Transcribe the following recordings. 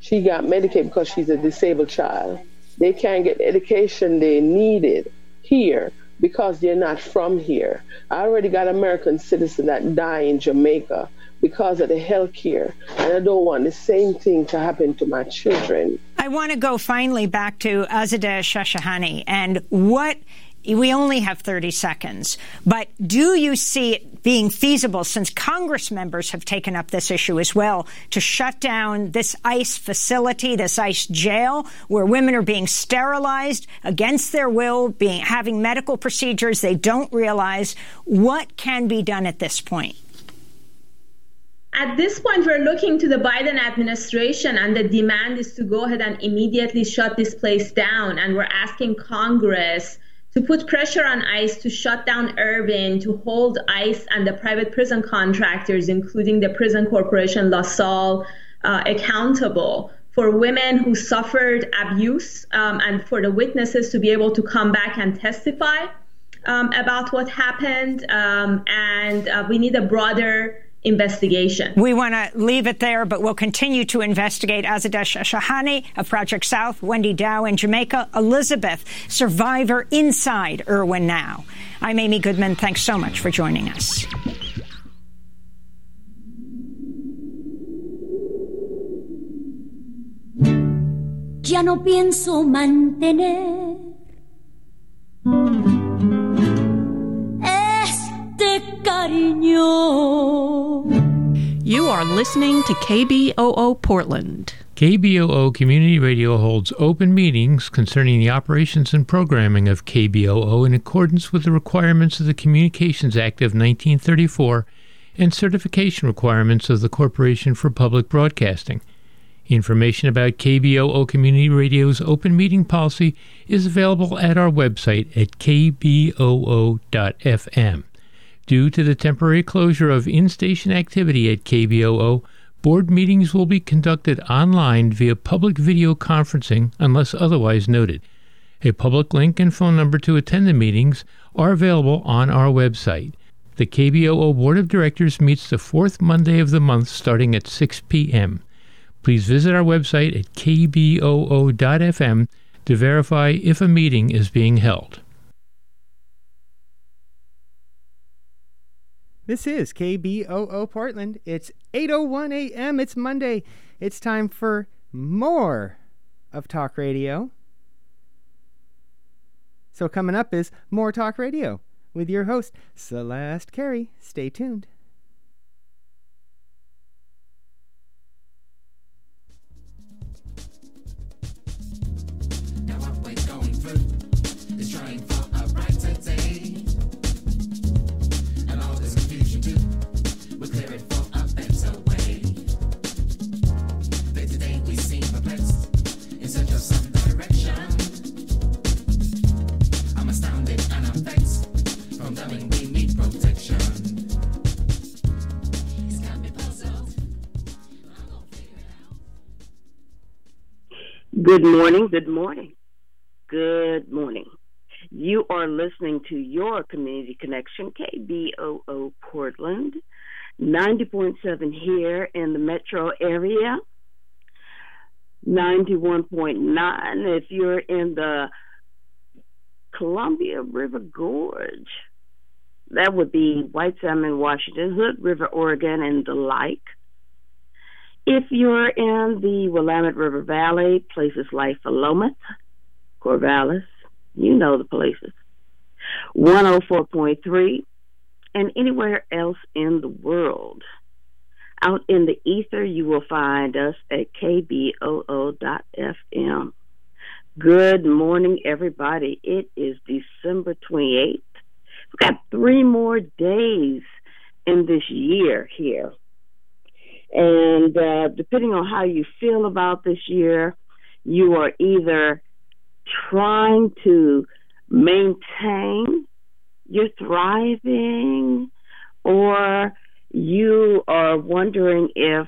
She got Medicaid because she's a disabled child. They can't get education they needed here because they're not from here. I already got American citizens that die in Jamaica because of the health care, and I don't want the same thing to happen to my children. I want to go finally back to Azadeh Shashahani, and we only have 30 seconds, but do you see it being feasible, since Congress members have taken up this issue as well, to shut down this ICE facility, this ICE jail, where women are being sterilized against their will, having medical procedures they don't realize? What can be done at this point? At this point, we're looking to the Biden administration, and the demand is to go ahead and immediately shut this place down. And we're asking Congress to put pressure on ICE to shut down Irving, to hold ICE and the private prison contractors, including the Prison Corporation LaSalle, accountable for women who suffered abuse, and for the witnesses to be able to come back and testify about what happened. And we need a broader investigation. We want to leave it there, but we'll continue to investigate. Azadeh Shashahani of Project South, Wendy Dow in Jamaica, Elizabeth, survivor inside Irwin Now. I'm Amy Goodman. Thanks so much for joining us. Ya no pienso mantener You are listening to KBOO Portland. KBOO Community Radio holds open meetings concerning the operations and programming of KBOO in accordance with the requirements of the Communications Act of 1934 and certification requirements of the Corporation for Public Broadcasting. Information about KBOO Community Radio's open meeting policy is available at our website at kboo.fm. Due to the temporary closure of in-station activity at KBOO, board meetings will be conducted online via public video conferencing unless otherwise noted. A public link and phone number to attend the meetings are available on our website. The KBOO Board of Directors meets the fourth Monday of the month starting at 6 p.m. Please visit our website at kboo.fm to verify if a meeting is being held. This is KBOO Portland. It's 8:01 a.m. It's Monday. It's time for more of Talk Radio. So coming up is More Talk Radio with your host, Celeste Carey. Stay tuned. Now what we're going through is trying for a brighter day. And all this confusion too, we'll clear it for a better way. Day to day we seem perplexed, in search of some direction. I'm astounded and I'm vexed, from knowing we need protection. It's got me puzzled, but I'm gonna figure it out. Good morning, good morning, good morning. You are listening to your Community Connection, KBOO Portland, 90.7 here in the metro area, 91.9 if you're in the Columbia River Gorge. That would be White Salmon, Washington, Hood River, Oregon, and the like. If you're in the Willamette River Valley, places like Philomath, Corvallis, you know the places, 104.3, and anywhere else in the world. Out in the ether, you will find us at kboo.fm. Good morning, everybody. It is December 28th. We've got 3 more days in this year here. And depending on how you feel about this year, you are either trying to maintain your thriving, or you are wondering if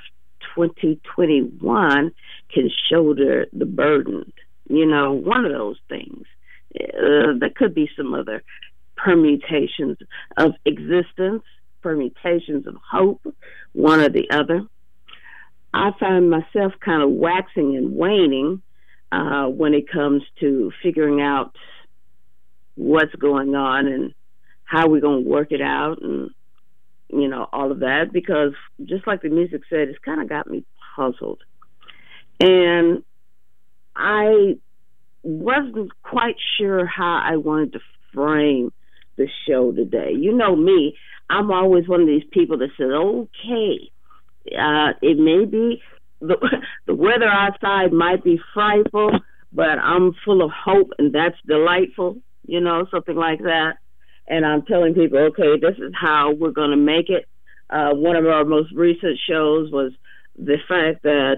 2021 can shoulder the burden. You know, one of those things. There could be some other permutations of existence, permutations of hope, one or the other. I find myself kind of waxing and waning when it comes to figuring out what's going on and how we're going to work it out, and all of that, because just like the music said, it's kind of got me puzzled. And I wasn't quite sure how I wanted to frame the show today. You know me, I'm always one of these people that says, okay, it may be, the weather outside might be frightful, but I'm full of hope, and that's delightful, something like that. And I'm telling people, okay, this is how we're going to make it. One of our most recent shows was the fact that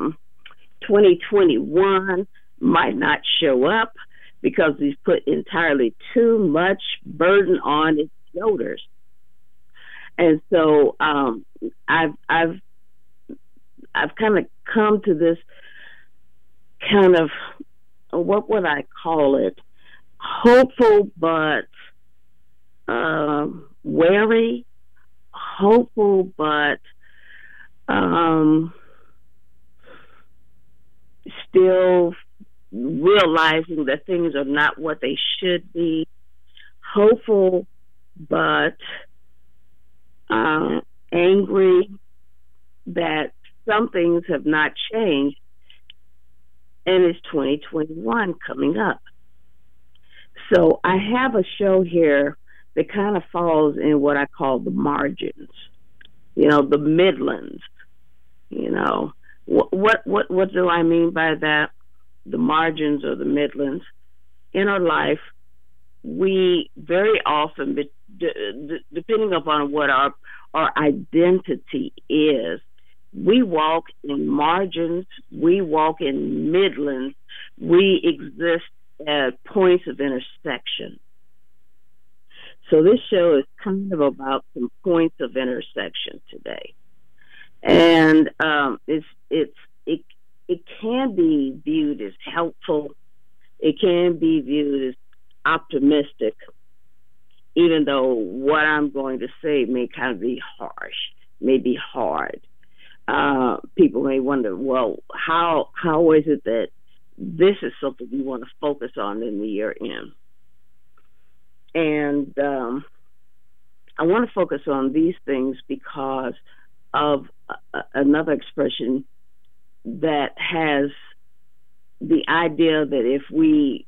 2021 might not show up because he's put entirely too much burden on its shoulders. And so I've kind of come to this kind of, what would I call it? Hopeful but wary, hopeful but still realizing that things are not what they should be, hopeful but angry that some things have not changed, and it's 2021 coming up. So I have a show here that kind of falls in what I call the margins, the Midlands. What do I mean by that? The margins or the Midlands. In our life, we very often, depending upon what our identity is, we walk in margins, we walk in Midlands, we exist at points of intersection. So this show is kind of about some points of intersection today, and it can be viewed as helpful. It can be viewed as optimistic, even though what I'm going to say may kind of be harsh, may be hard. People may wonder, well, how is it that this is something we want to focus on in the year end? And I want to focus on these things because of another expression that has the idea that if we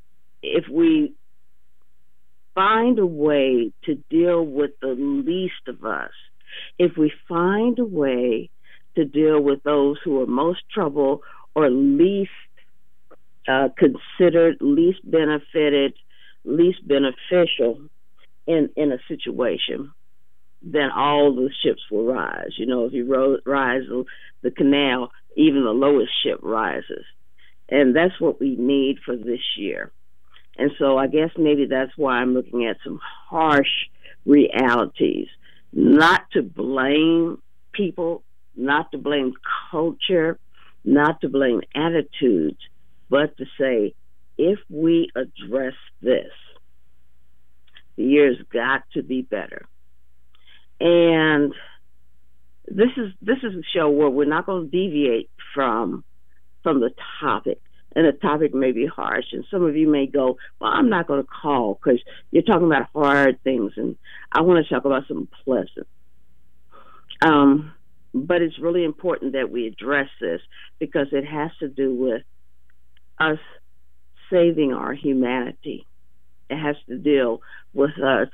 find a way to deal with the least of us, if we find a way to deal with those who are most trouble or least considered, least benefited, least beneficial in a situation, then all the ships will rise. If you rise the canal, even the lowest ship rises. And that's what we need for this year. And so I guess maybe that's why I'm looking at some harsh realities, not to blame people, not to blame culture, not to blame attitudes, but to say, if we address this, the year's got to be better. And this is a show where we're not going to deviate from the topic. And the topic may be harsh, and some of you may go, well, I'm not going to call because you're talking about hard things, and I want to talk about something pleasant. But it's really important that we address this because it has to do with us saving our humanity. It has to deal with us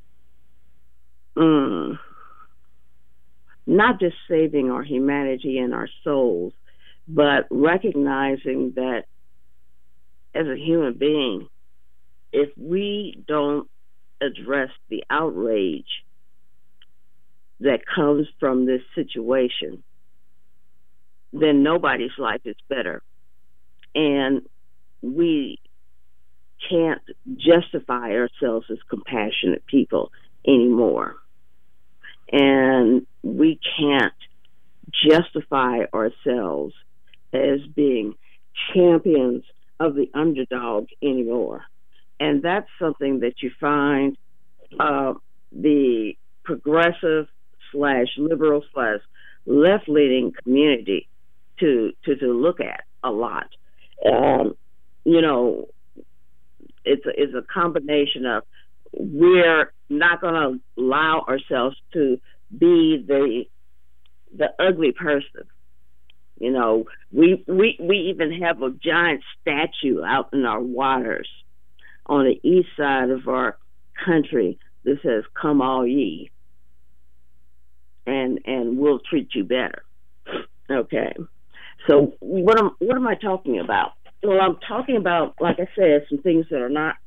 not just saving our humanity and our souls, but recognizing that as a human being, if we don't address the outrage that comes from this situation, then nobody's life is better. And we can't justify ourselves as compassionate people anymore. And we can't justify ourselves as being champions of the underdog anymore. And that's something that you find the progressive / liberal / left-leaning community to look at a lot. You know, it's a combination of we're not going to allow ourselves to be the ugly person. You know, we even have a giant statue out in our waters on the east side of our country that says, "Come all ye, and we'll treat you better." Okay. So what am I talking about? Well, I'm talking about, like I said, some things that are not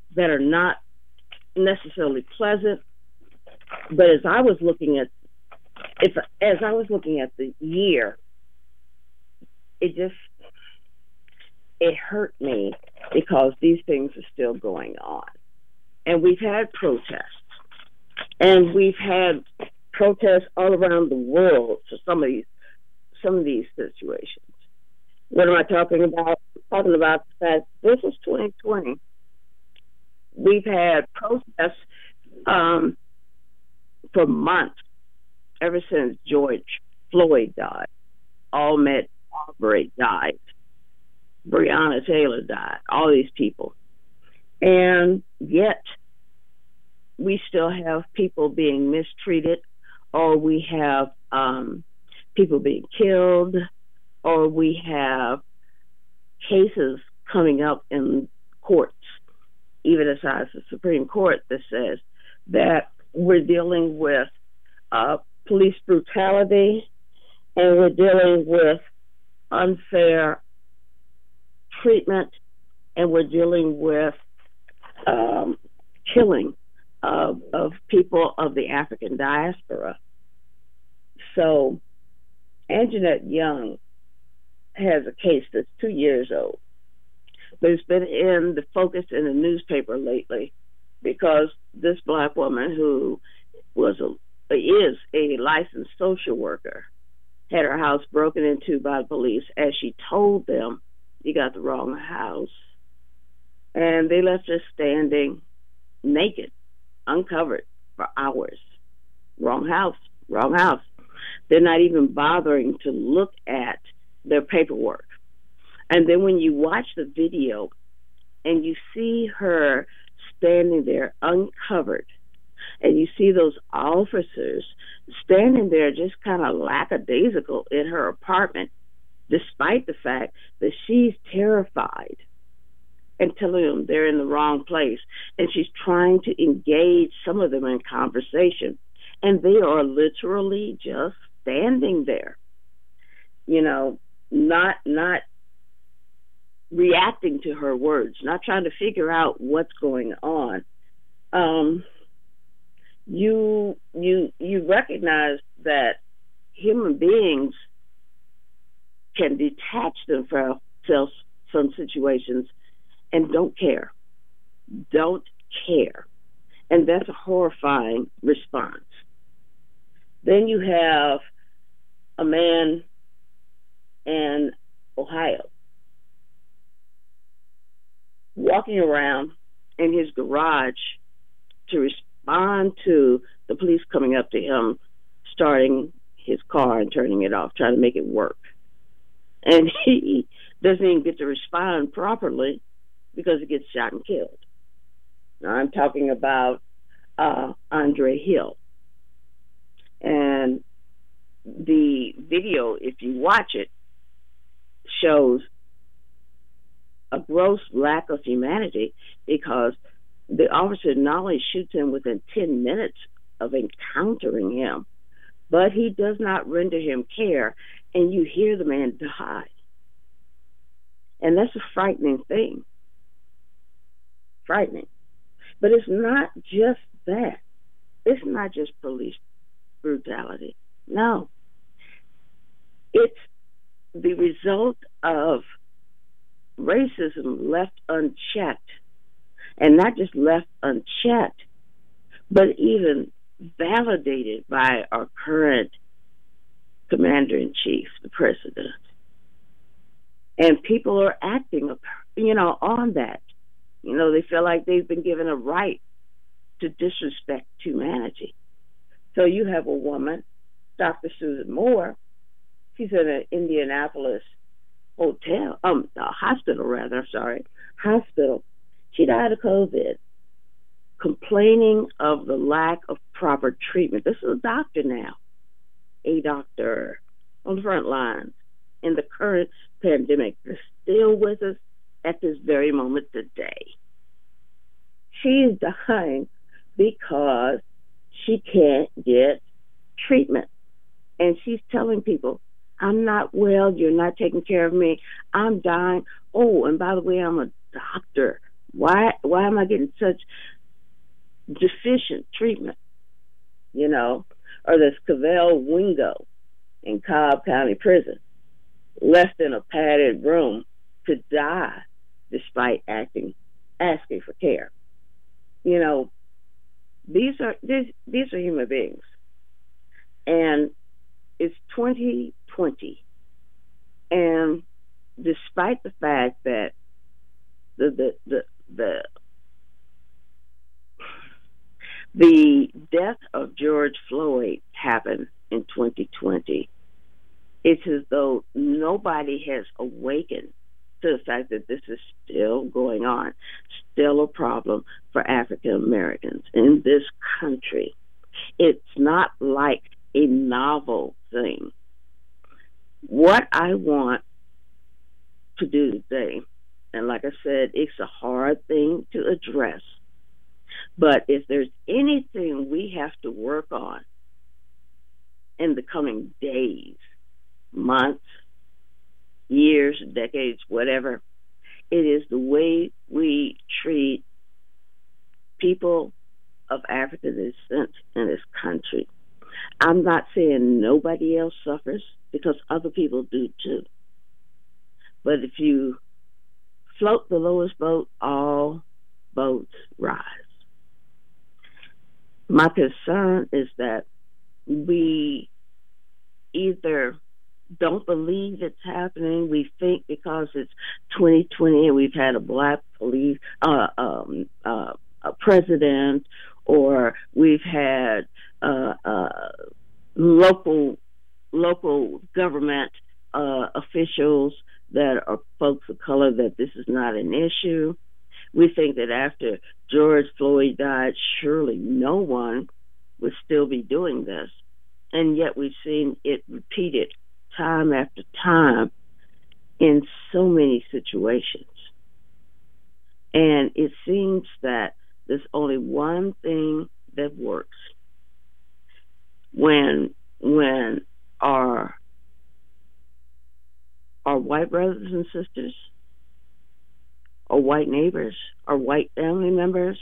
necessarily pleasant. But as I was looking at the year, it hurt me because these things are still going on. And we've had protests. And we've had protests all around the world for some of these situations. What am I talking about? I'm talking about the fact this is 2020. We've had protests for months, ever since George Floyd died. Ahmaud Arbery died. Breonna Taylor died. All these people. And yet, we still have people being mistreated, or we have people being killed, or we have cases coming up in courts, even as high as the Supreme Court, that says that we're dealing with police brutality, and we're dealing with unfair treatment, and we're dealing with killing of people of the African diaspora. So Anjanette Young has a case that's 2 years old, but it's been in the focus in the newspaper lately because this black woman who is a licensed social worker had her house broken into by the police as she told them, "You got the wrong house." And they left her standing naked, uncovered for hours. Wrong house, wrong house. They're not even bothering to look at their paperwork. And then when you watch the video and you see her standing there uncovered, and you see those officers standing there just kind of lackadaisical in her apartment, despite the fact that she's terrified, and telling them they're in the wrong place, and she's trying to engage some of them in conversation, and they are literally just standing there, you know, not reacting to her words, not trying to figure out what's going on. You recognize that human beings can detach themselves from situations and don't care. And that's a horrifying response. Then you have a man in Ohio walking around in his garage to respond to the police coming up to him, starting his car and turning it off, trying to make it work. And he doesn't even get to respond properly because he gets shot and killed. Now, I'm talking about Andre Hill. And the video, if you watch it, shows a gross lack of humanity because the officer not only shoots him within 10 minutes of encountering him, but he does not render him care, and you hear the man die. And that's a frightening thing. Frightening. But it's not just that. It's not just police brutality. No. It's the result of racism left unchecked. And not just left unchecked, but even validated by our current commander-in-chief, the president. And people are acting, on that. They feel like they've been given a right to disrespect humanity. So you have a woman Dr. Susan Moore. She's in an Indianapolis hospital rather. I'm sorry, hospital. She died of COVID, complaining of the lack of proper treatment. This is a doctor now, a doctor on the front lines in the current pandemic. They're still with us at this very moment today. She's dying because she can't get treatment. And she's telling people, I'm not well, you're not taking care of me, I'm dying. Oh, and by the way, I'm a doctor. Why am I getting such deficient treatment? You know, or this Cavell Wingo in Cobb County Prison, left in a padded room to die despite asking for care. You know, these are human beings, and it's 2020, and despite the fact that the death of George Floyd happened in 2020, it's as though nobody has awakened to the fact that this is still going on, still a problem for African Americans in this country. It's not like a novel thing. What I want to do today, and like I said, it's a hard thing to address, but if there's anything we have to work on in the coming days, months, years, decades, whatever, it is the way we treat people of African descent in this country. I'm not saying nobody else suffers, because other people do too. But if you float the lowest boat, all boats rise. My concern is that we either don't believe it's happening. We think because it's 2020 and we've had a black a president, or we've had local government officials that are folks of color, that this is not an issue. We think that after George Floyd died, surely no one would still be doing this. And yet we've seen it repeated time after time in so many situations. And it seems that there's only one thing that works. When our white brothers and sisters, our white neighbors, our white family members,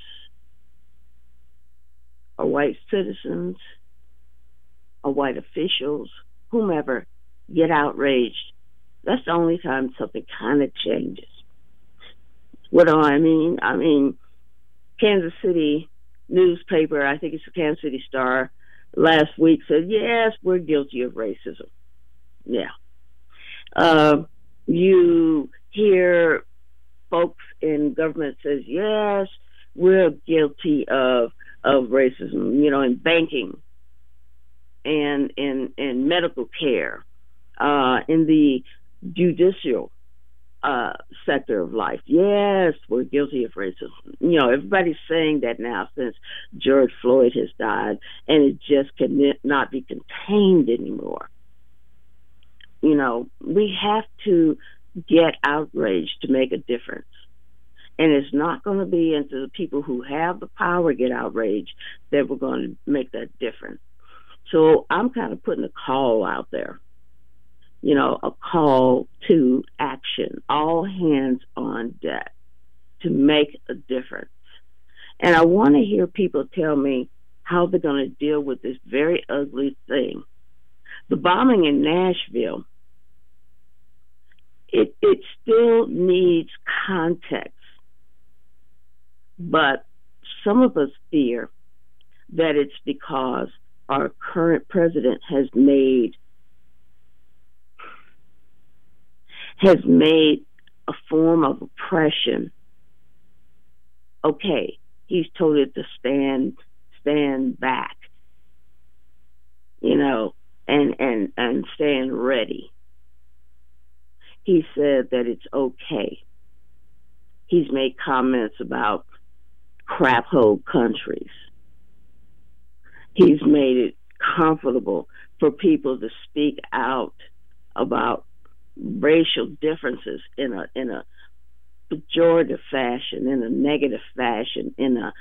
our white citizens, our white officials, whomever, get outraged, that's the only time something kind of changes. What do I mean? I mean, Kansas City newspaper, I think it's the Kansas City Star, last week said, yes, we're guilty of racism. Yeah. You hear folks in government says, yes, we're guilty of racism, you know, in banking and in medical care, in the judicial sector of life. Yes, we're guilty of racism. You know, everybody's saying that now since George Floyd has died, and it just cannot be contained anymore. You know, we have to get outraged to make a difference. And it's not going to be until the people who have the power get outraged that we're going to make that difference. So I'm kind of putting a call out there, you know, a call to action, all hands on deck to make a difference. And I want to hear people tell me how they're going to deal with this very ugly thing. The bombing in Nashville, it still needs context. But some of us fear that it's because our current president has made a form of oppression. Okay, he's told it to stand back, you know, and staying ready. He said that it's okay. He's made comments about crap hole countries. He's made it comfortable for people to speak out about racial differences in a pejorative fashion, in a negative fashion, in a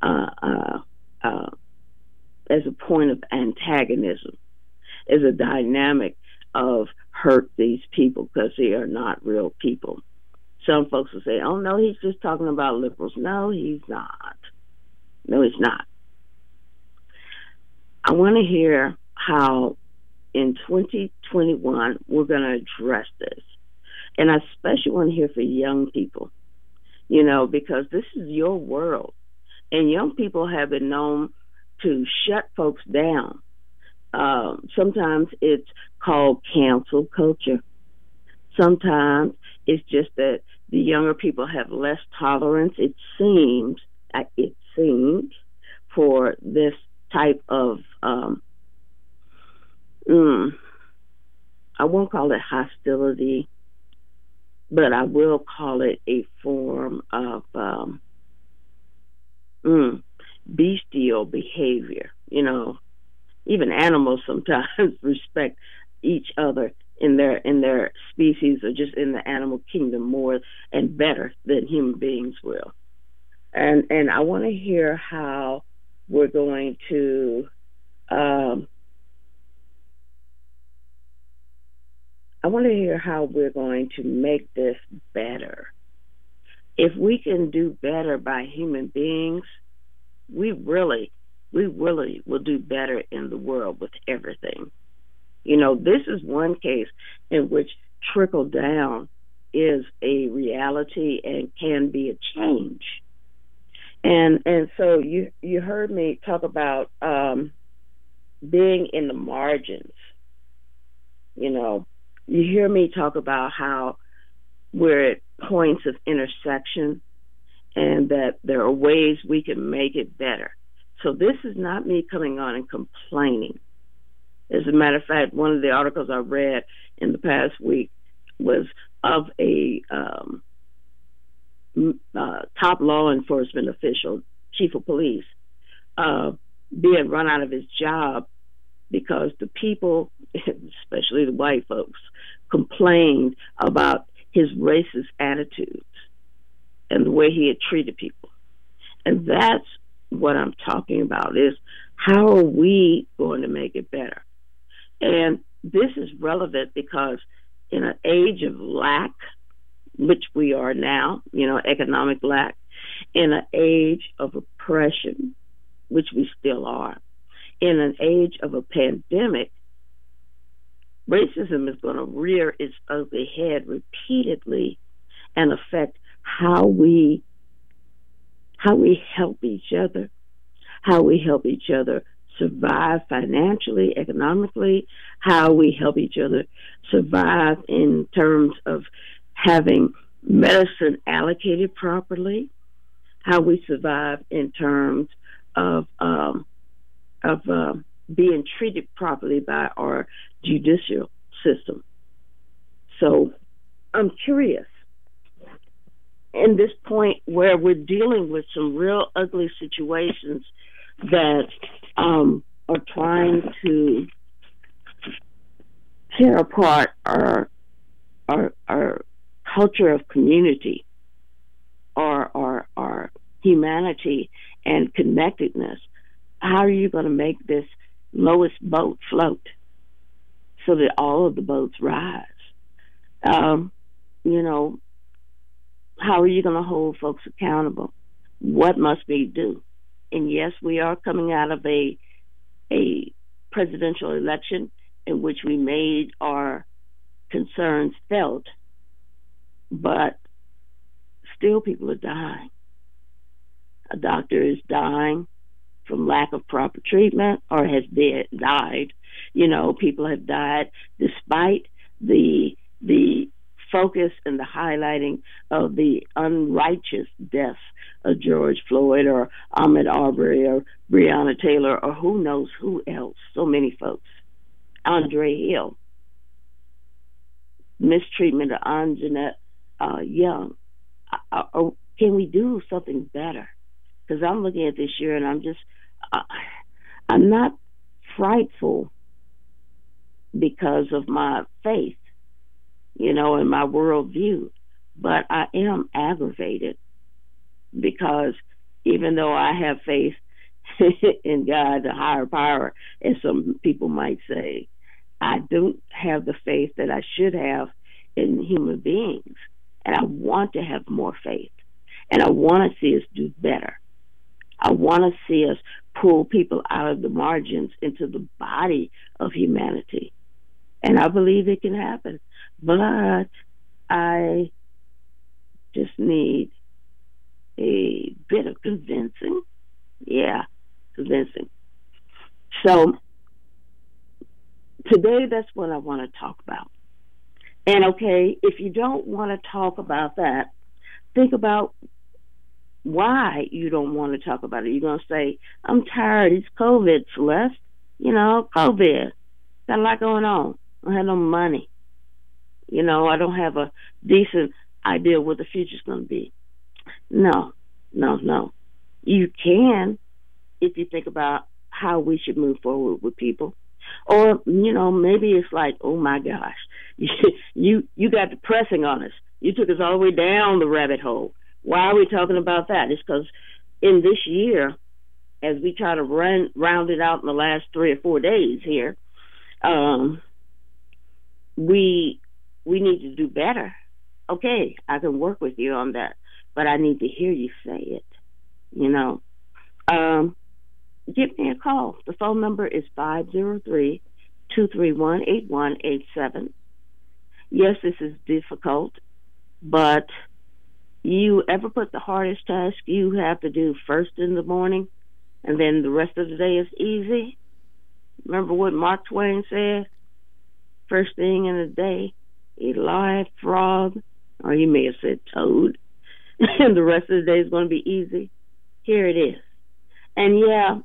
as a point of antagonism, as a dynamic of hurt these people because they are not real people. Some folks will say, oh, no, he's just talking about liberals. No, he's not. No, he's not. I want to hear how in 2021 we're going to address this. And I especially want to hear for young people, you know, because this is your world. And young people have been known to shut folks down. Sometimes it's called cancel culture. Sometimes it's just that the younger people have less tolerance, it seems, for this type of, I won't call it hostility, but I will call it a form of bestial behavior. You know, even animals sometimes respect each other in their species or just in the animal kingdom more and better than human beings will. And I want to hear how we're going to make this better. If we can do better by human beings, we really will do better in the world with everything. You know, this is one case in which trickle down is a reality and can be a change. And so you heard me talk about being in the margins. You know, you hear me talk about how we're at points of intersection and that there are ways we can make it better. So this is not me coming on and complaining. As a matter of fact, one of the articles I read in the past week was of a top law enforcement official, chief of police, being run out of his job because the people, especially the white folks, complained about his racist attitudes and the way he had treated people. And that's what I'm talking about, is how are we going to make it better? And this is relevant because in an age of lack, which we are now, you know, economic lack, in an age of oppression, which we still are, in an age of a pandemic, racism is going to rear its ugly head repeatedly and affect how we help each other, how we help each other survive financially, economically, how we help each other survive in terms of having medicine allocated properly, how we survive in terms of being treated properly by our judicial system. So I'm curious, in this point where we're dealing with some real ugly situations that are trying to tear apart our culture of community, our humanity and connectedness, how are you going to make this lowest boat float so that all of the boats rise? You know, how are you going to hold folks accountable? What must we do? And yes, we are coming out of a presidential election in which we made our concerns felt, but still people are dying. A doctor is dying from lack of proper treatment or has died. You know, people have died despite the focus and the highlighting of the unrighteous deaths of George Floyd or Ahmaud Arbery or Breonna Taylor or who knows who else, so many folks. Andre Hill, mistreatment of Anjanette Young. Can we do something better? Because I'm looking at this year and I'm not frightful because of my faith, and my worldview, but I am aggravated because even though I have faith in God, the higher power, as some people might say, I don't have the faith that I should have in human beings. And I want to have more faith. And I want to see us do better. I want to see us pull people out of the margins into the body of humanity. And I believe it can happen. But I just need a bit of convincing. Yeah, convincing. So today, that's what I want to talk about. And okay, if you don't want to talk about that, think about why you don't want to talk about it. You're going to say, I'm tired. It's COVID, Celeste. COVID. Got a lot going on. I don't have no money. I don't have a decent idea what the future's going to be. No. You can if you think about how we should move forward with people. Or, maybe it's like, oh my gosh, you got depressing on us. You took us all the way down the rabbit hole. Why are we talking about that? It's because in this year, as we try to round it out in the last 3 or 4 days here, we need to do better. Okay, I can work with you on that, but I need to hear you say it. Give me a call. The phone number is 503-231-8187. Yes, this is difficult, but you ever put the hardest task you have to do first in the morning, and then the rest of the day is easy? Remember what Mark Twain said? First thing in the day, a live frog, or he may have said toad, and the rest of the day is going to be easy. Here it is. And yeah,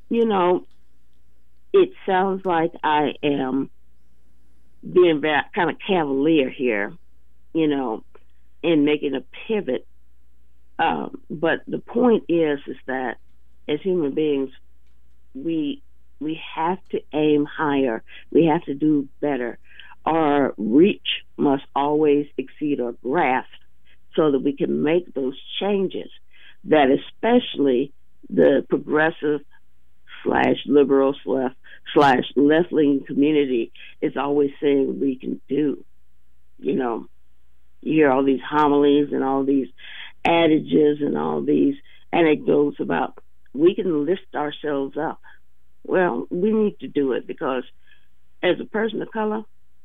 it sounds like I am being kind of cavalier here, in making a pivot. But the point is that as human beings, we have to aim higher. We have to do better. Our reach must always exceed our grasp so that we can make those changes that especially the progressive / liberal / left-leaning community is always saying we can do. You hear all these homilies and all these adages and all these anecdotes about we can lift ourselves up. Well, we need to do it because as a person of color,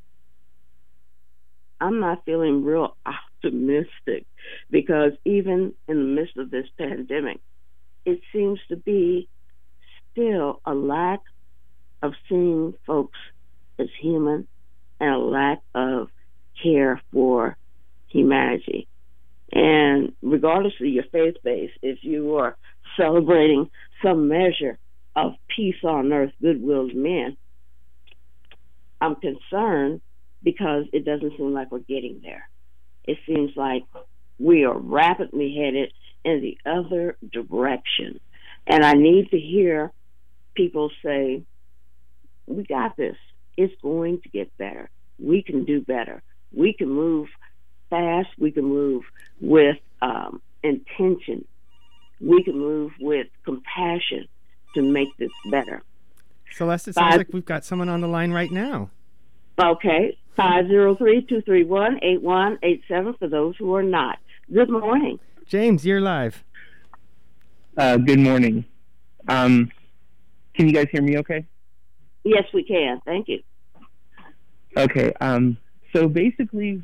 I'm not feeling real optimistic because even in the midst of this pandemic, it seems to be still a lack of seeing folks as human and a lack of care for humanity. And regardless of your faith base, if you are celebrating some measure of peace on earth, goodwill to men, I'm concerned because it doesn't seem like we're getting there. It seems like we are rapidly headed in the other direction. And I need to hear people say, we got this. It's going to get better. We can do better. We can move fast. We can move with intention. We can move with compassion to make this better. Celeste, it sounds like we've got someone on the line right now. Okay. 503-231-8187 for those who are not. Good morning. James, you're live. Good morning. Can you guys hear me okay? Yes, we can. Thank you. Okay. So basically,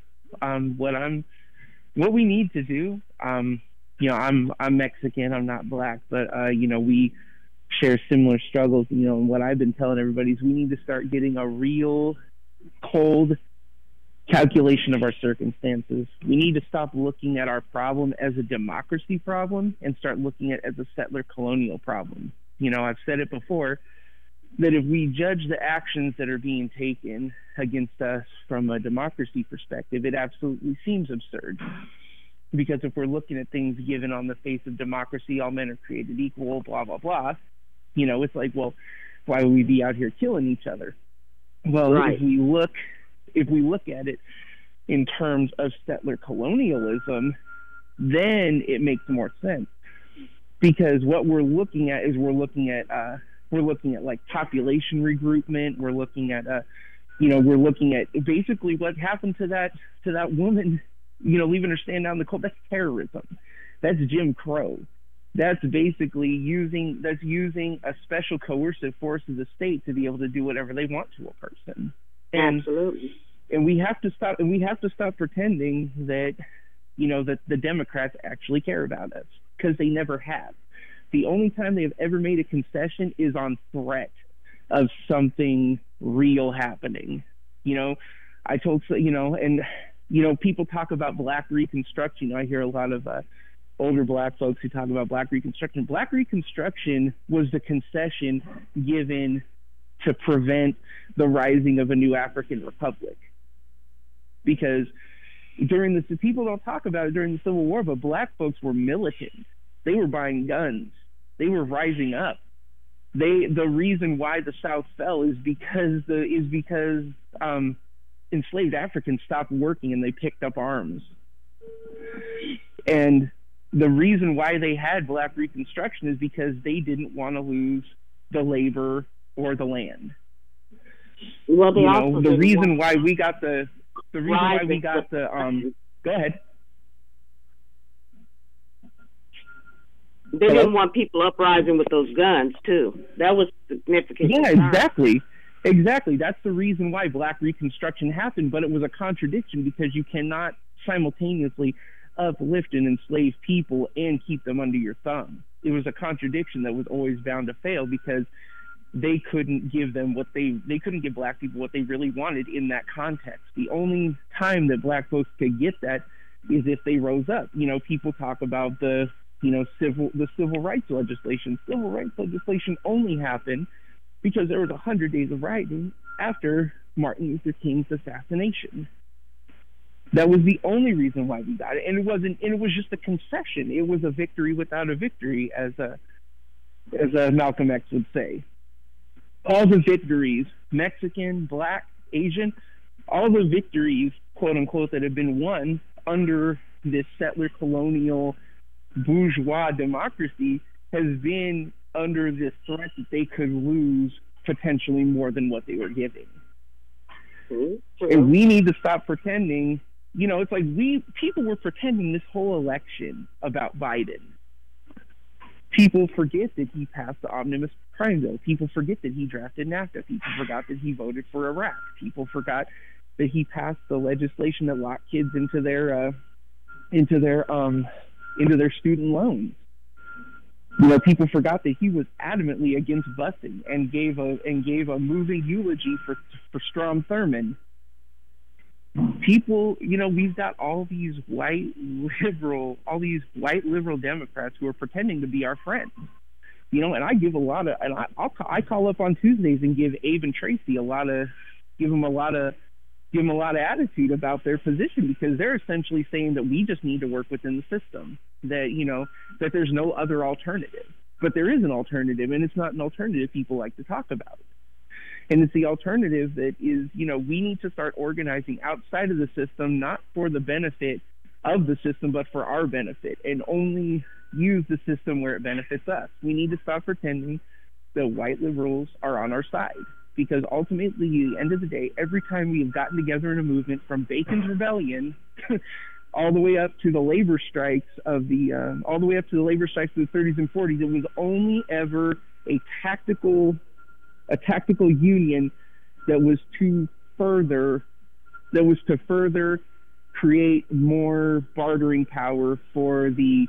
what we need to do, I'm Mexican, I'm not black, but, we share similar struggles, and what I've been telling everybody is we need to start getting a real cold calculation of our circumstances. We need to stop looking at our problem as a democracy problem and start looking at it as a settler colonial problem. I've said it before, that if we judge the actions that are being taken against us from a democracy perspective, it absolutely seems absurd. Because if we're looking at things given on the face of democracy, all men are created equal, blah, blah, blah, you know, it's like, well, why would we be out here killing each other? Well, Right. if we look at it in terms of settler colonialism, then it makes more sense. Because what we're looking at is we're looking at like population regroupment. We're looking at basically what happened to that woman, you know, leaving her stand out in the cold. That's terrorism. That's Jim Crow. That's basically using a special coercive force of the state to be able to do whatever they want to a person. And, Absolutely. And we have to stop pretending that, you know, that the Democrats actually care about us, because they never have. The only time they have ever made a concession is on threat of something real happening. You know, people talk about Black Reconstruction. You know, I hear a lot of older Black folks who talk about Black Reconstruction. Black Reconstruction was the concession given to prevent the rising of a new African republic. Because people don't talk about it during the Civil War, but Black folks were militant. They were buying guns. They were rising up. The reason why the South fell is because enslaved Africans stopped working and they picked up arms. And the reason why they had Black Reconstruction is because they didn't want to lose the labor or the land. Well, they also the reason why we got the go ahead. They didn't want people uprising with those guns too. That was significant. Yeah, exactly. Exactly. That's the reason why Black Reconstruction happened, but it was a contradiction because you cannot simultaneously uplift and enslave people and keep them under your thumb. It was a contradiction that was always bound to fail because they couldn't give Black people what they really wanted in that context. The only time that Black folks could get that is if they rose up. You know, people talk about the civil rights legislation. Civil rights legislation only happened because there was 100 days of rioting after Martin Luther King's assassination. That was the only reason why we got it, and it was just a concession. It was a victory without a victory, as Malcolm X would say. All the victories, Mexican, Black, Asian, all the victories, quote unquote, that have been won under this settler colonial bourgeois democracy has been under this threat that they could lose potentially more than what they were giving. And we need to stop pretending. You know, it's like people were pretending this whole election about Biden. People forget that he passed the Omnibus Crime Bill. People forget that he drafted NAFTA. People forgot that he voted for Iraq. People forgot that he passed the legislation that locked kids into their student loans. You know, people forgot that he was adamantly against busing and gave a moving eulogy for Strom Thurmond. People, you know, we've got all these white liberal Democrats who are pretending to be our friends. You know, and I give a lot of, and I call up on Tuesdays and give Abe and Tracy give them a lot of attitude about their position, because they're essentially saying that we just need to work within the system, that, you know, that there's no other alternative. But there is an alternative, and it's not an alternative people like to talk about. And it's the alternative that is, you know, we need to start organizing outside of the system, not for the benefit of the system, but for our benefit, and only use the system where it benefits us. We need to stop pretending that white liberals are on our side, because ultimately, at the end of the day, every time we have gotten together in a movement, from Bacon's Rebellion all the way up to the labor strikes of the 30s and 40s, it was only ever a tactical union that was to further create more bartering power for the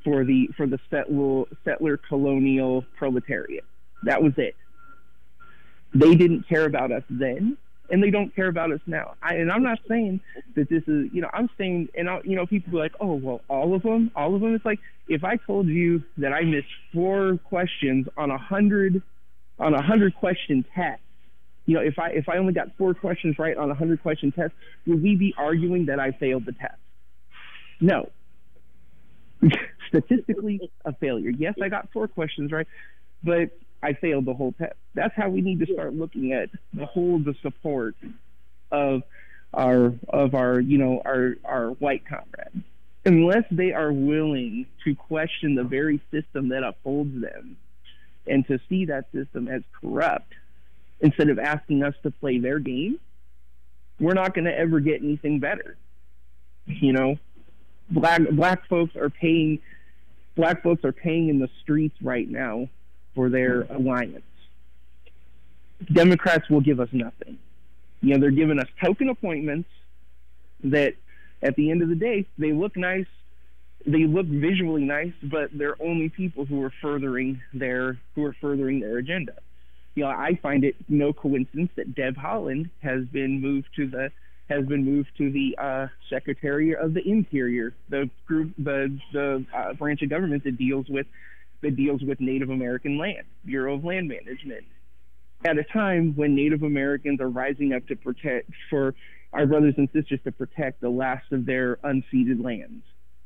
settler colonial proletariat. That was it. They didn't care about us then, and they don't care about us now. I'm not saying that this is, you know, I'm saying, and people be like, oh, well, all of them. It's like, if I told you that I missed 4 questions on 100 on a 100-question test, if I only got 4 questions right on a 100-question test, would we be arguing that I failed the test? No. Statistically, a failure. Yes, I got 4 questions right, but I failed the whole test. That's how we need to start looking at the support of our white comrades. Unless they are willing to question the very system that upholds them and to see that system as corrupt instead of asking us to play their game, we're not going to ever get anything better. Black folks are paying in the streets right now for their alliance. Democrats will give us nothing. They're giving us token appointments that at the end of the day, they look nice, they look visually nice, but they're only people who are furthering their agenda. I find it no coincidence that Deb Haaland has been moved to the Secretary of the Interior, the branch of government that deals with Native American land, Bureau of Land Management. At a time when Native Americans are rising up for our brothers and sisters to protect the last of their unceded lands.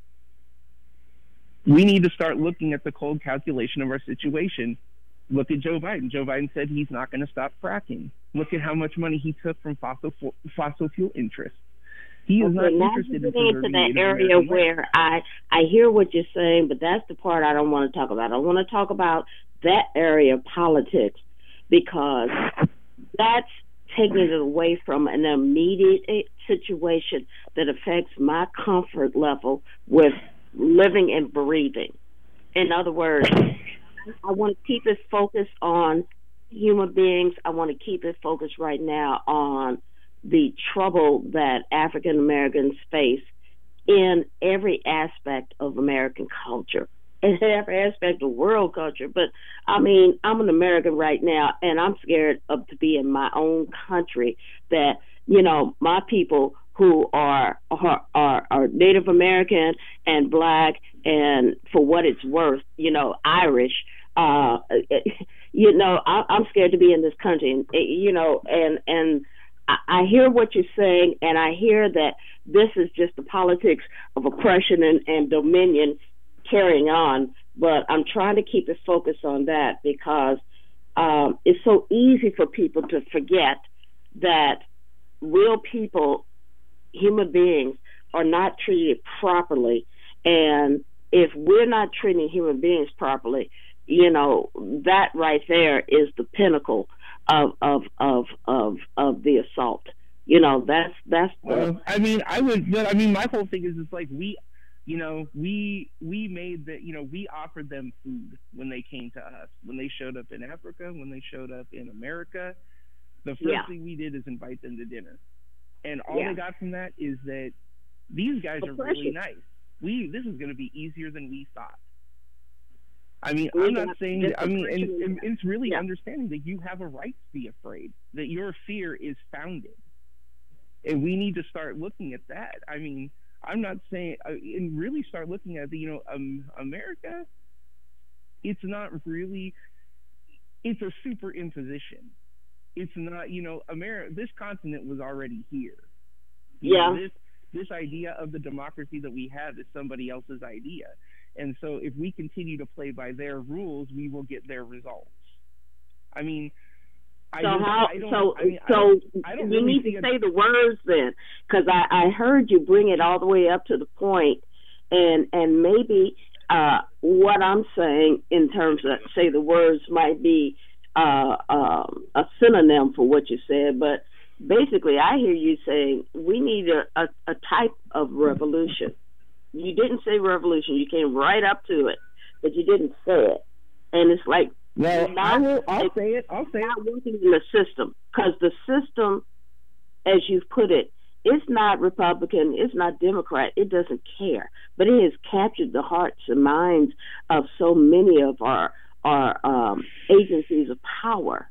We need to start looking at the cold calculation of our situation. Look at Joe Biden. Joe Biden said he's not going to stop fracking. Look at how much money he took from fossil fuel interests. He is not interested in preserving that area where I hear what you're saying, but that's the part I don't want to talk about. I want to talk about that area of politics, because that's taking it away from an immediate situation that affects my comfort level with living and breathing. In other words, I want to keep it focused on human beings. I want to keep it focused right now on the trouble that African Americans face in every aspect of American culture, in every aspect of world culture. But I'm an American right now, and I'm scared to be in my own country that, my people who are Native American and Black, and for what it's worth, Irish, I'm scared to be in this country, and I hear what you're saying, and I hear that this is just the politics of oppression and dominion carrying on, but I'm trying to keep it focused on that because it's so easy for people to forget that real people, human beings, are not treated properly, and if we're not treating human beings properly, that right there is the pinnacle of the assault. That's my whole thing is it's like we made that, we offered them food when they came to us, when they showed up in Africa, when they showed up in America. The first thing we did is invite them to dinner, and all they got from that is that these guys are really nice. This is going to be easier than we thought. I'm not saying that, and it's really understanding that you have a right to be afraid, that your fear is founded. And we need to start looking at that. I'm not saying, and really start looking at America, it's not really, it's a superimposition. It's not, this continent was already here. This idea of the democracy that we have is somebody else's idea. And so if we continue to play by their rules, we will get their results. You need to say the words then, because I heard you bring it all the way up to the point, and maybe what I'm saying in terms of say the words might be a synonym for what you said, but basically I hear you saying we need a type of revolution. You didn't say revolution. You came right up to it, but you didn't say it. And it's like, I'll say it. Not working in the system, because the system, as you've put it, it's not Republican, it's not Democrat, it doesn't care. But it has captured the hearts and minds of so many of our agencies of power.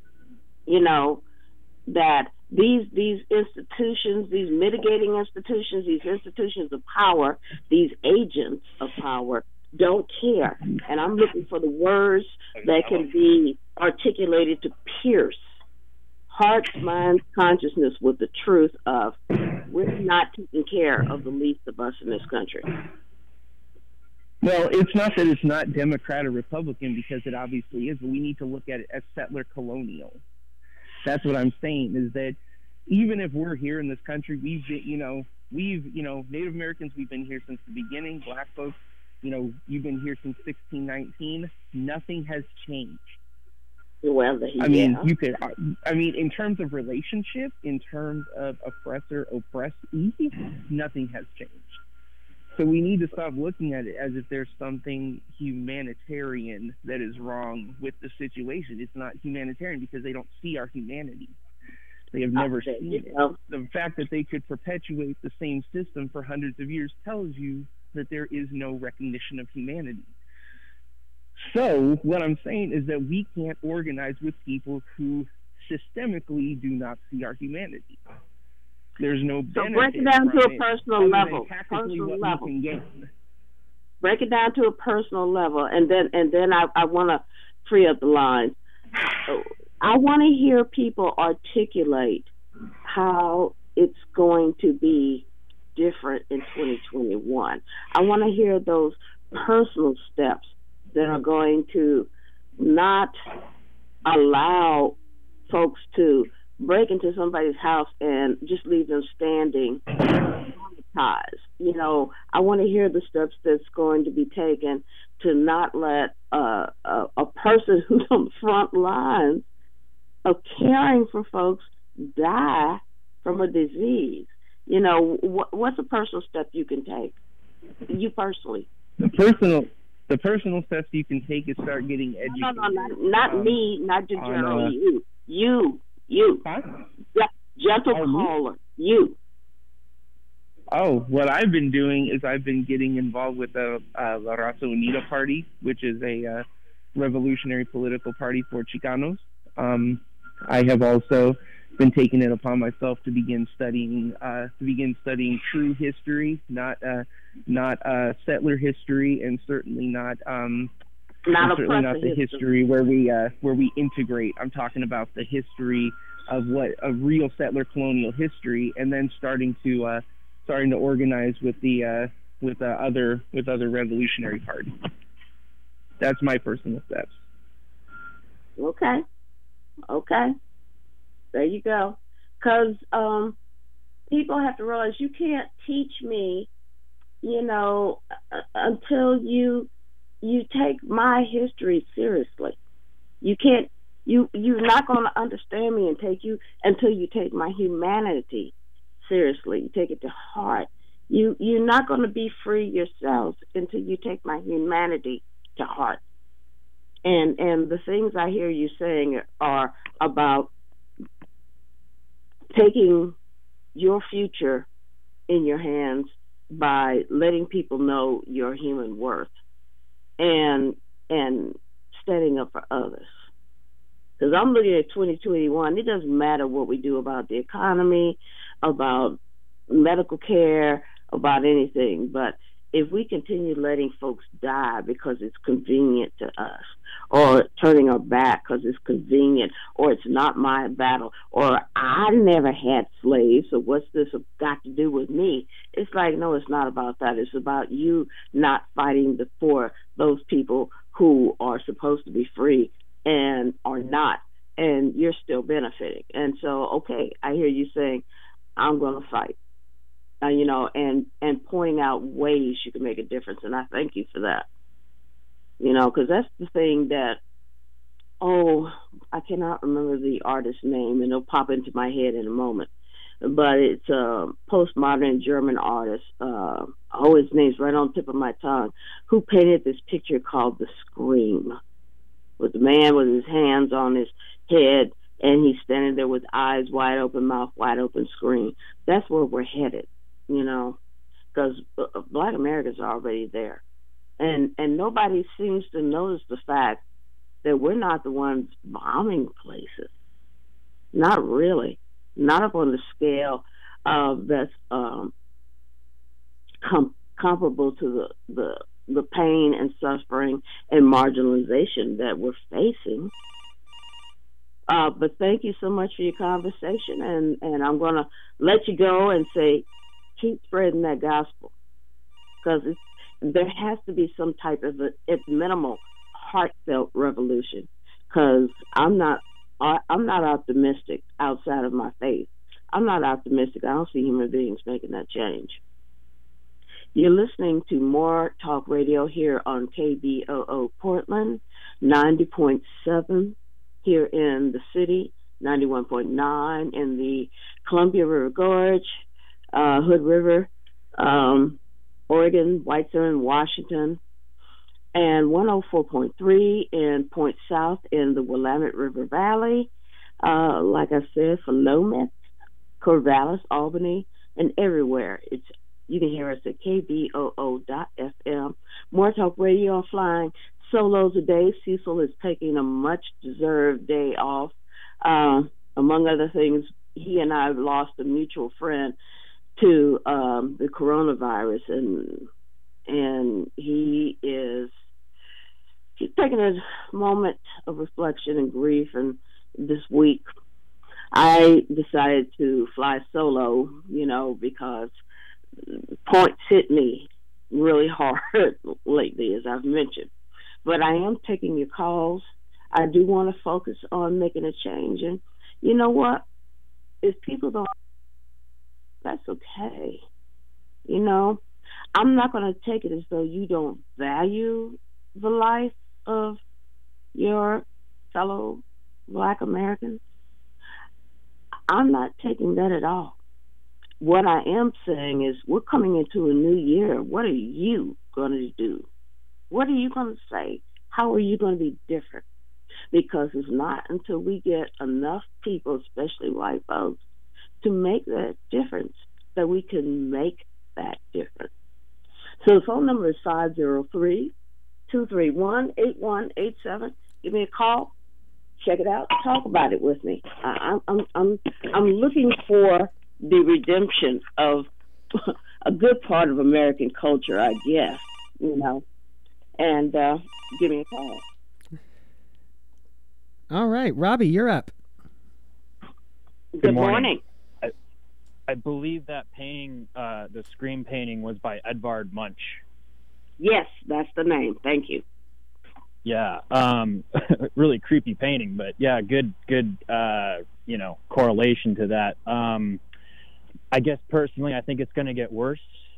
That these institutions, these mitigating institutions, these institutions of power, these agents of power don't care. And I'm looking for the words that can be articulated to pierce hearts, minds, consciousness with the truth of we're not taking care of the least of us in this country. Well, it's not that it's not Democrat or Republican, because it obviously is, but we need to look at it as settler colonial. That's what I'm saying, is that even if we're here in this country, we've Native Americans, we've been here since the beginning. Black folks, you've been here since 1619. Nothing has changed. Well, in terms of relationship, in terms of oppressor-oppressee, nothing has changed. So we need to stop looking at it as if there's something humanitarian that is wrong with the situation. It's not humanitarian because they don't see our humanity. They have never seen it. The fact that they could perpetuate the same system for hundreds of years tells you that there is no recognition of humanity. So what I'm saying is that we can't organize with people who systemically do not see our humanity. There's no benefit. So break it down to a personal level. Break it down to a personal level, and then I want to free up the lines. I want to hear people articulate how it's going to be different in 2021. I want to hear those personal steps that are going to not allow folks to break into somebody's house and just leave them standing traumatized. I want to hear the steps that's going to be taken to not let a person who's on the front lines of caring for folks die from a disease. What's a personal step you can take? You personally. The personal steps you can take is start getting educated. No, not me, not the general. You. Huh? Gentle caller. You. Oh, what I've been doing is I've been getting involved with the La Raza Unida Party, which is a revolutionary political party for Chicanos. I have also been taking it upon myself to begin studying true history, not settler history, and certainly not the history where we integrate. I'm talking about the history of real settler colonial history, and then starting to organize with other revolutionary parties. That's my personal steps. Okay. There you go. Because people have to realize you can't teach me, until you take my history seriously. You can't. You're not going to understand me until you take my humanity seriously. You take it to heart. You're not going to be free yourself until you take my humanity to heart. And the things I hear you saying are about taking your future in your hands by letting people know your human worth and standing up for others. Because I'm looking at 2021, it doesn't matter what we do about the economy, about medical care, about anything, but if we continue letting folks die because it's convenient to us, or turning our back because it's convenient, or it's not my battle, or I never had slaves, so what's this got to do with me? It's like, no, it's not about that. It's about you not fighting for those people who are supposed to be free and are not, and you're still benefiting. And so, okay, I hear you saying, I'm going to fight. And pointing out ways you can make a difference. And I thank you for that. Because that's the thing that, I cannot remember the artist's name, and it'll pop into my head in a moment. But it's a postmodern German artist. His name's right on the tip of my tongue, who painted this picture called The Scream, with the man with his hands on his head, and he's standing there with eyes wide open, mouth wide open, scream. That's where we're headed. Because Black Americans are already there. And nobody seems to notice the fact that we're not the ones bombing places. Not really. Not up on the scale that's comparable to the pain and suffering and marginalization that we're facing. But thank you so much for your conversation, and I'm going to let you go and say, keep spreading that gospel, because there has to be some type of, it's minimal, heartfelt revolution, because I'm not optimistic outside of my faith. I'm not optimistic. I don't see human beings making that change. You're listening to More Talk Radio here on KBOO Portland, 90.7 here in the city, 91.9 in the Columbia River Gorge, Hood River, Oregon, Whiteside, Washington, and 104.3 in Point South in the Willamette River Valley. Like I said, for Lomet, Corvallis, Albany, and everywhere. You can hear us at KBOO.FM. More Talk Radio flying solo today. Cecil is taking a much-deserved day off. Among other things, he and I have lost a mutual friend to the coronavirus, and he's taking a moment of reflection and grief. And this week, I decided to fly solo, because points hit me really hard lately, as I've mentioned. But I am taking your calls. I do want to focus on making a change. And you know what? If people don't, that's okay. I'm not going to take it as though you don't value the life of your fellow Black Americans. I'm not taking that at all. What I am saying is, we're coming into a new year. What are you going to do? What are you going to say? How are you going to be different? Because it's not until we get enough people, especially white folks, to make that difference that we can make that difference. So the phone number is 503-231-8187. Give me a call. Check it out. Talk about it with me. I'm looking for the redemption of a good part of American culture, I guess, and give me a call. All right, Robbie, you're up. Good morning. I believe that painting, the screen painting, was by Edvard Munch. Yes, that's the name. Thank you. Yeah, really creepy painting, but yeah, good, correlation to that. I guess personally, I think it's going to get worse.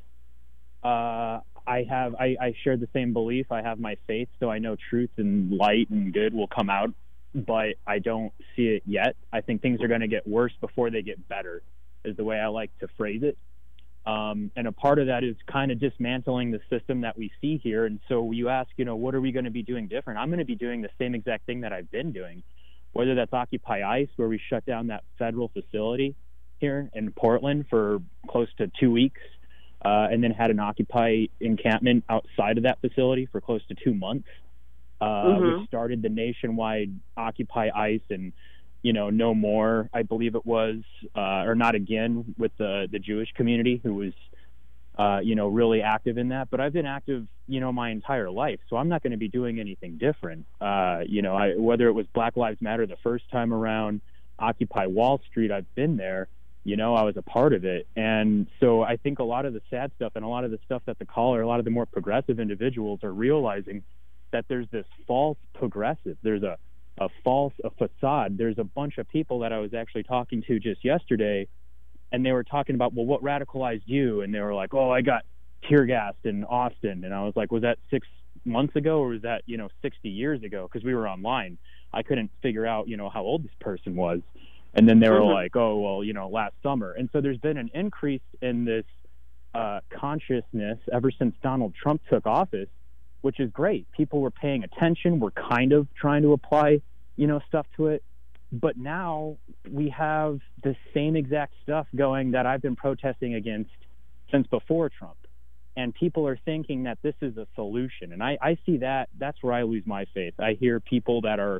I share the same belief. I have my faith, so I know truth and light and good will come out, but I don't see it yet. I think things are going to get worse before they get better, is the way I like to phrase it. And a part of that is kind of dismantling the system that we see here. And so you ask, what are we going to be doing different? I'm going to be doing the same exact thing that I've been doing, whether that's Occupy ICE, where we shut down that federal facility here in Portland for close to 2 weeks, and then had an Occupy encampment outside of that facility for close to 2 months. We started the nationwide Occupy ICE and, no more, I believe it was, or not again, with the Jewish community who was, really active in that. But I've been active, my entire life, so I'm not going to be doing anything different. Whether it was Black Lives Matter the first time around, Occupy Wall Street, I've been there. I was a part of it. And so I think a lot of the sad stuff and a lot of the stuff that a lot of the more progressive individuals are realizing, that there's this false progressive. There's a facade. There's a bunch of people that I was actually talking to just yesterday, and they were talking about, well, what radicalized you? And they were like, oh, I got tear gassed in Austin. And I was like, was that 6 months ago, or was that, 60 years ago? Because we were online. I couldn't figure out, how old this person was. And then they were like, oh, well, last summer. And so there's been an increase in this consciousness ever since Donald Trump took office, which is great. People were paying attention. We're kind of trying to apply, stuff to it. But now we have the same exact stuff going that I've been protesting against since before Trump. And people are thinking that this is a solution. And I see that. That's where I lose my faith. I hear people that are,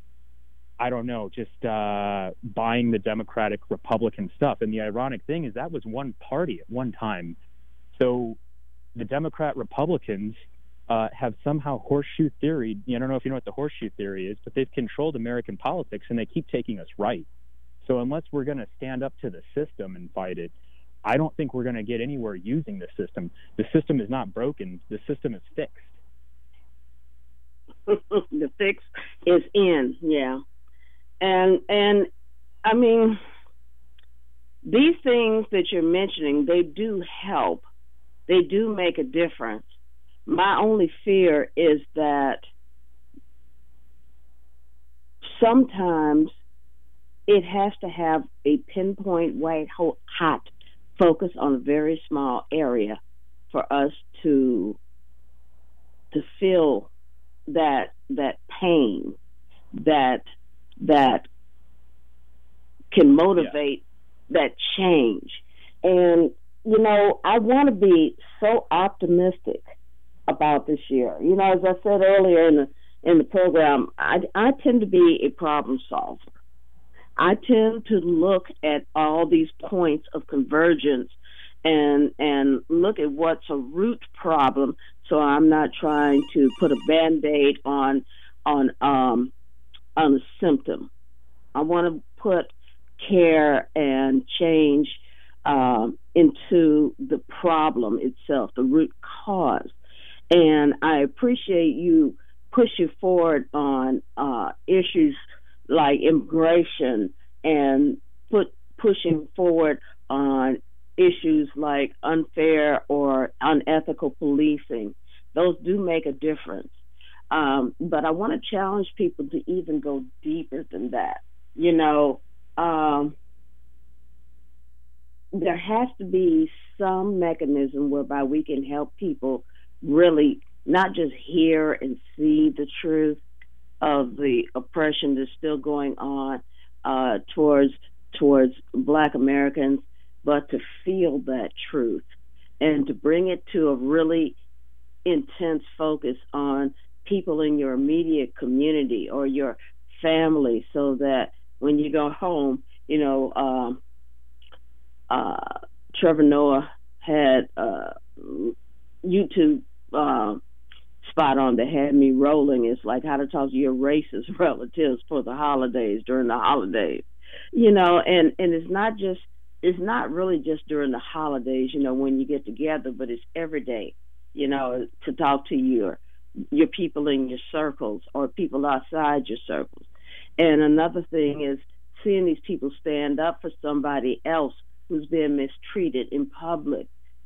I don't know, just buying the Democratic Republican stuff. And the ironic thing is that was one party at one time. So the Democrat Republicans have somehow horseshoe theory. I don't know if you know what the horseshoe theory is, but they've controlled American politics, and they keep taking us right. So unless we're going to stand up to the system and fight it, I don't think we're going to get anywhere using the system. The system is not broken. The system is fixed. The fix is in, yeah. And I mean, these things that you're mentioning, they do help. They do make a difference. My only fear is that sometimes it has to have a pinpoint, white hot focus on a very small area for us to feel that pain that can motivate that change. And I want to be so optimistic about this year. As I said earlier in the program, I tend to be a problem solver. I tend to look at all these points of convergence and look at what's a root problem, so I'm not trying to put a Band-Aid on a symptom. I want to put care and change into the problem itself, the root cause. And I appreciate you pushing forward on issues like immigration and pushing forward on issues like unfair or unethical policing. Those do make a difference. But I want to challenge people to even go deeper than that. There has to be some mechanism whereby we can help people really not just hear and see the truth of the oppression that's still going on towards Black Americans, but to feel that truth and to bring it to a really intense focus on people in your immediate community or your family, so that when you go home, Trevor Noah had YouTube spot on that had me rolling. It's like how to talk to your racist relatives for the holidays, during the holidays, and it's not really just during the holidays, when you get together, but it's every day, to talk to your people in your circles or people outside your circles. And another thing is seeing these people stand up for somebody else who's been mistreated in public,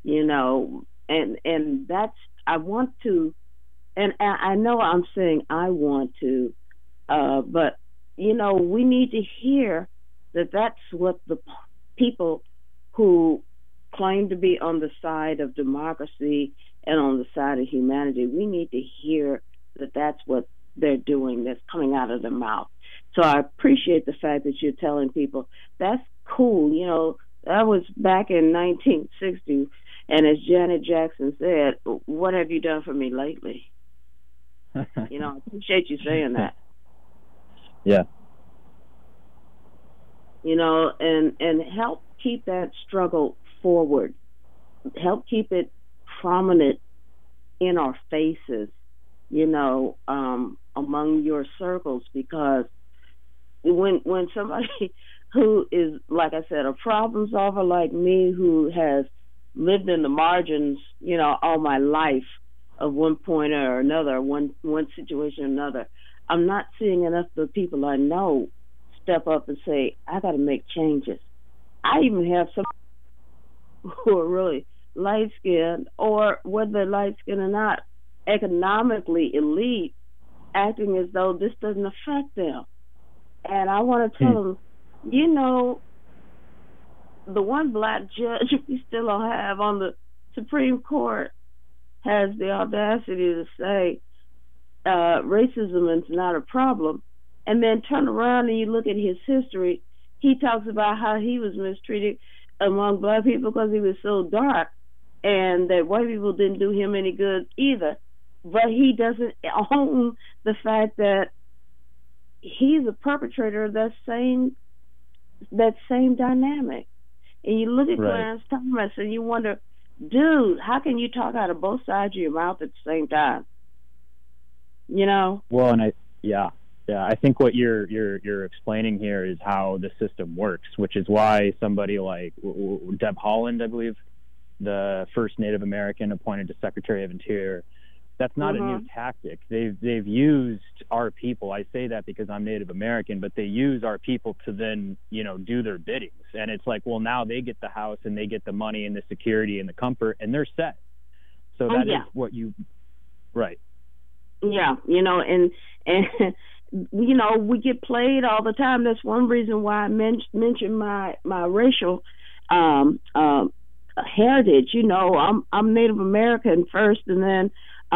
and that's, I want to, and I know I'm saying I want to, but, we need to hear that that's what the people who claim to be on the side of democracy and on the side of humanity, we need to hear that that's what they're doing, that's coming out of their mouth. So I appreciate the fact that you're telling people that's cool. That was back in 1960, and as Janet Jackson said, what have you done for me lately? I appreciate you saying that. Yeah. And help keep that struggle forward. Help keep it prominent in our faces, among your circles, because when somebody who is, like I said, a problem solver like me, who has lived in the margins, all my life of one point or another, one situation or another, I'm not seeing enough of the people I know step up and say, I got to make changes. I even have some who are really light-skinned, or whether they're light-skinned or not, economically elite, acting as though this doesn't affect them. And I want to tell them, the one Black judge we still don't have on the Supreme Court has the audacity to say racism is not a problem, and then turn around and you look at his history. He talks about how he was mistreated among Black people because he was so dark, and that white people didn't do him any good either. But he doesn't own the fact that he's a perpetrator of that same dynamic. And you look at Clarence Thomas and you wonder, dude, how can you talk out of both sides of your mouth at the same time? you know? Well, and I think what you're explaining here is how the system works, which is why somebody like Deb Haaland, I believe, the first Native American appointed to Secretary of Interior, that's not a new tactic. They've used our people. I say that because I'm Native American, but they use our people to then, do their biddings. And it's like, well, now they get the house and they get the money and the security and the comfort, and they're set. So that is what you, right. Yeah, and we get played all the time. That's one reason why I mentioned my racial heritage. I'm Native American first, and then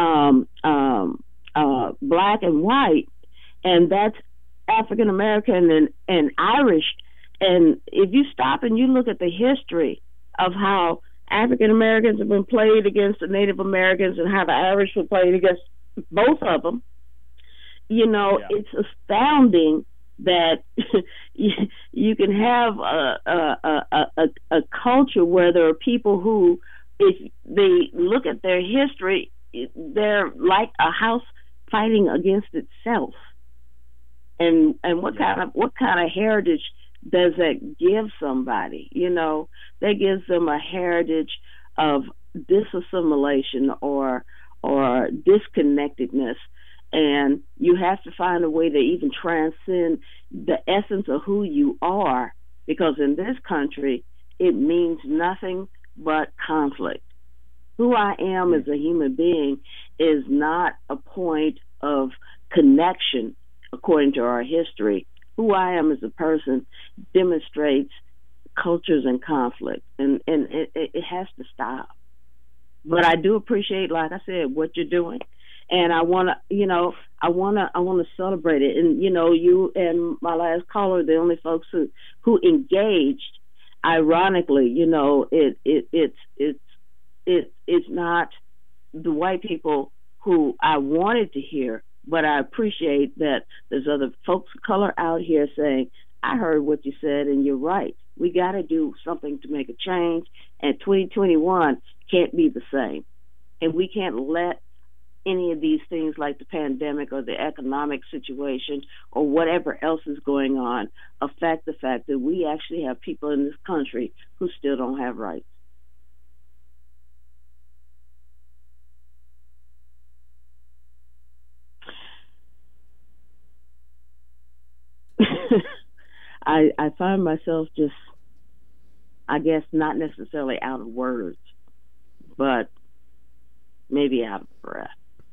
black and white, and that's African American and Irish. And if you stop and you look at the history of how African Americans have been played against the Native Americans and how the Irish were played against both of them, it's astounding that you can have a culture where there are people who, if they look at their history, they're like a house fighting against itself. And what kind of heritage does that give somebody? That gives them a heritage of disassimilation or disconnectedness. And you have to find a way to even transcend the essence of who you are, because in this country, it means nothing but conflict. Who I am as a human being is not a point of connection according to our history. Who I am as a person demonstrates cultures and conflict, and it has to stop. But I do appreciate, like I said, what you're doing. And I want to celebrate it. And, you and my last caller, the only folks who engaged. Ironically, it's not the white people who I wanted to hear, but I appreciate that there's other folks of color out here saying, I heard what you said and you're right. We got to do something to make a change. And 2021 can't be the same. And we can't let any of these things like the pandemic or the economic situation or whatever else is going on affect the fact that we actually have people in this country who still don't have rights. I find myself just, I guess, not necessarily out of words, but maybe out of breath.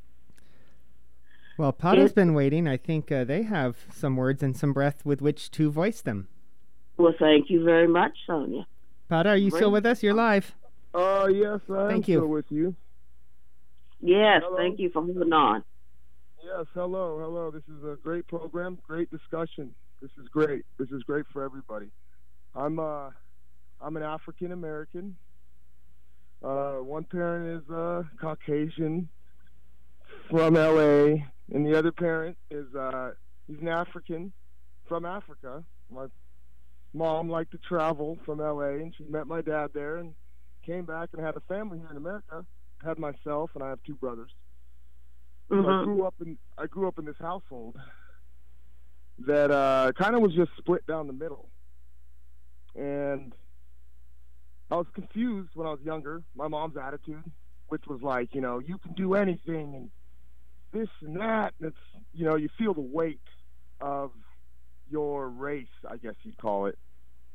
Well, Pada's been waiting. I think they have some words and some breath with which to voice them. Well, thank you very much, Sonia. Pada, are you still with us? You're live. Yes, I am still with you. Yes, hello. Thank you for moving on. Yes, hello. This is a great program, great discussion. This is great. This is great for everybody. I'm an African American. One parent is Caucasian from LA, and the other parent is he's an African from Africa. My mom liked to travel from LA, and she met my dad there and came back and had a family here in America. Had myself, and I have two brothers. So I grew up in this household that kind of was just split down the middle, and I was confused when I was younger. My mom's attitude, which was like, you can do anything and this and that, and it's, you feel the weight of your race, I guess you'd call it.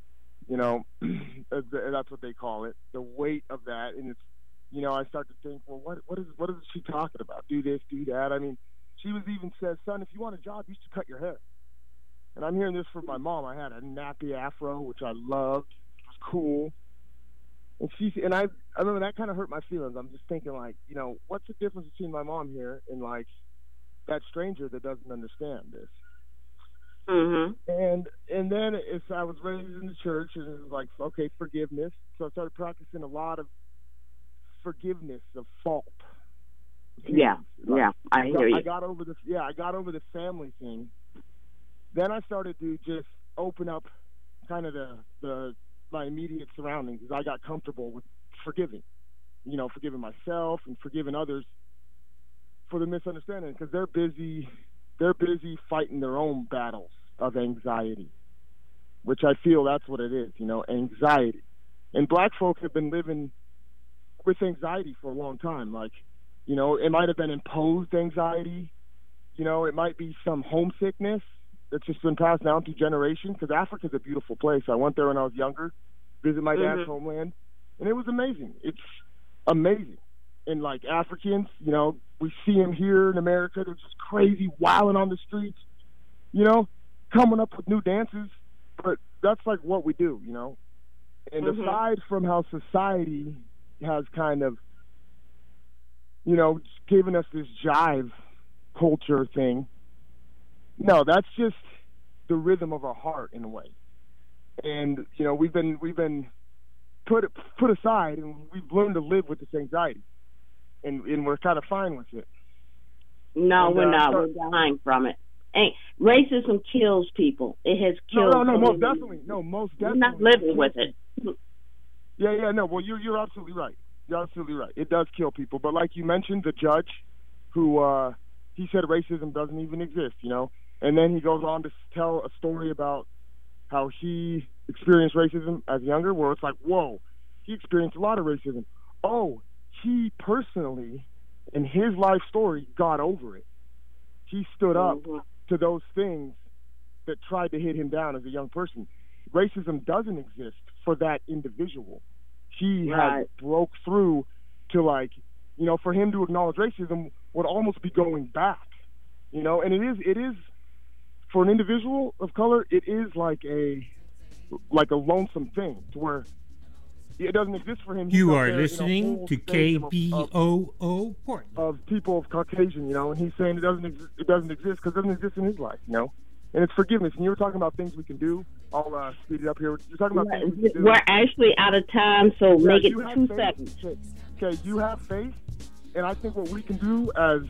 That's what they call it, the weight of that. And it's, I start to think, well, what is she talking about? Do this, do that. I mean, she was even said, son, if you want a job, you should cut your hair. And I'm hearing this from my mom. I had a nappy afro, which I loved. It was cool. And I remember that kind of hurt my feelings. I'm just thinking, like, what's the difference between my mom here and, like, that stranger that doesn't understand this? Mm-hmm. And then I was raised in the church, and it was like, okay, forgiveness. So I started practicing a lot of forgiveness of fault. Yeah, I hear you. I got over the family thing. Then I started to just open up kind of my immediate surroundings. I got comfortable with forgiving, forgiving myself and forgiving others for the misunderstanding, because they're busy fighting their own battles of anxiety, which I feel that's what it is, anxiety. And black folks have been living with anxiety for a long time. Like, it might have been imposed anxiety. It might be some homesickness that's just been passed down through generations, because Africa's a beautiful place. I went there when I was younger, visit my dad's homeland, and it was amazing. It's amazing. And like Africans, we see them here in America. They're just crazy, wilding on the streets, coming up with new dances. But that's like what we do, And aside from how society has kind of, given us this jive culture thing, no, that's just the rhythm of our heart in a way. And we've been put aside, and we've learned to live with this anxiety, and we're kind of fine with it. No, and, we're not. We're dying from it. Racism kills people. It has killed. No, most definitely. No, most definitely. We're not living with it. Yeah. No, well, you're absolutely right. You're absolutely right. It does kill people. But like you mentioned, the judge, who he said racism doesn't even exist, and then he goes on to tell a story about how he experienced racism as younger, where it's like, whoa, he experienced a lot of racism. Oh, he personally, in his life story, got over it. He stood up to those things that tried to hit him down as a young person. Racism doesn't exist for that individual. He has broke through to, like, for him to acknowledge racism would almost be going back, and it is for an individual of color, it is like a lonesome thing to where it doesn't exist for him. You are listening to KBOO Portland. Of people of Caucasian, and he's saying it doesn't exist because it doesn't exist in his life, And it's forgiveness. And you were talking about things we can do. I'll speed it up here. You're talking about things we can do. We're actually out of time, so make it 2 seconds. Okay, you have faith, and I think what we can do as